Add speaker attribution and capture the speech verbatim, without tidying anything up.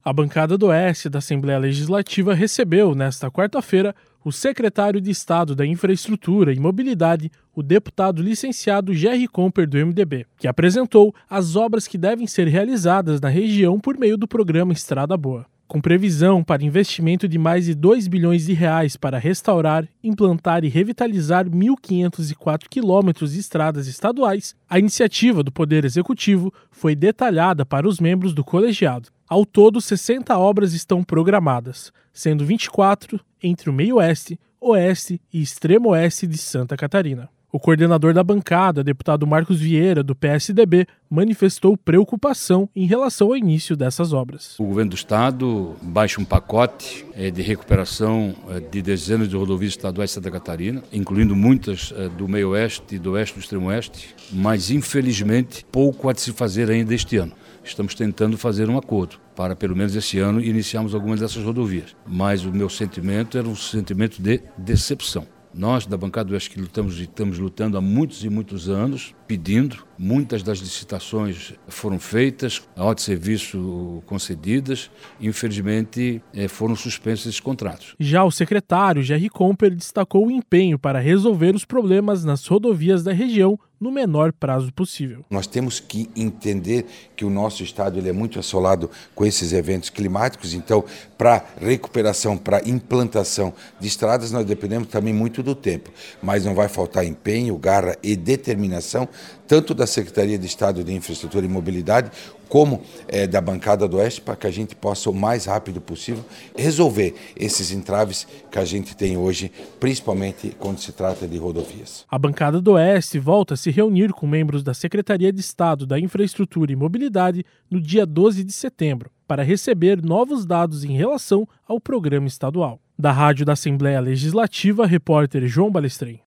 Speaker 1: A bancada do Oeste da Assembleia Legislativa recebeu, nesta quarta-feira, o secretário de Estado da Infraestrutura e Mobilidade, o deputado licenciado Gerry Comper, do M D B, que apresentou as obras que devem ser realizadas na região por meio do programa Estrada Boa. Com previsão para investimento de mais de dois bilhões de reais para restaurar, implantar e revitalizar mil quinhentos e quatro quilômetros de estradas estaduais, a iniciativa do Poder Executivo foi detalhada para os membros do colegiado. Ao todo, sessenta obras estão programadas, sendo vinte e quatro entre o meio-oeste, oeste e extremo-oeste de Santa Catarina. O coordenador da bancada, deputado Marcos Vieira, do P S D B, manifestou preocupação em relação ao início dessas obras.
Speaker 2: O governo do estado baixa um pacote de recuperação de dezenas de rodovias estaduais de Santa Catarina, incluindo muitas do meio-oeste e do oeste do extremo-oeste, mas infelizmente pouco há de se fazer ainda este ano. Estamos tentando fazer um acordo para, pelo menos esse ano, iniciarmos algumas dessas rodovias. Mas o meu sentimento era um sentimento de decepção. Nós, da bancada do Oeste, que lutamos e estamos lutando há muitos e muitos anos, pedindo, muitas das licitações foram feitas, a ordem de serviço concedidas, infelizmente foram suspensos esses contratos.
Speaker 1: Já o secretário Gerry Comper destacou o empenho para resolver os problemas nas rodovias da região no menor prazo possível.
Speaker 3: Nós temos que entender que o nosso estado ele é muito assolado com esses eventos climáticos, então para recuperação, para implantação de estradas nós dependemos também muito do tempo, mas não vai faltar empenho, garra e determinação, tanto da Secretaria de Estado de Infraestrutura e Mobilidade, como é, da bancada do Oeste, para que a gente possa o mais rápido possível resolver esses entraves que a gente tem hoje, principalmente quando se trata de rodovias.
Speaker 1: A bancada do Oeste volta a se reunir com membros da Secretaria de Estado da Infraestrutura e Mobilidade no dia doze de setembro, para receber novos dados em relação ao programa estadual. Da Rádio da Assembleia Legislativa, repórter João Balestrem.